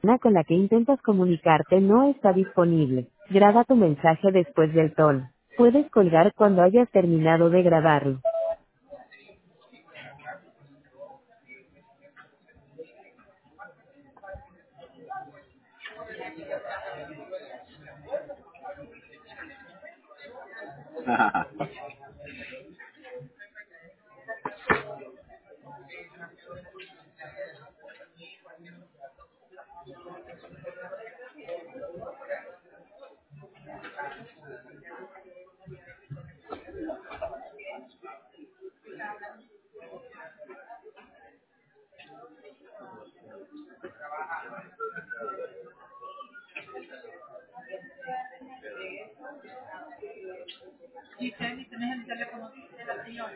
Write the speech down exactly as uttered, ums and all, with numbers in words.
persona con la que intentas comunicarte no está disponible. Graba tu mensaje después del tono. Puedes colgar cuando hayas terminado de grabarlo. Y Kelly, ¿tienes el teléfono de la señora?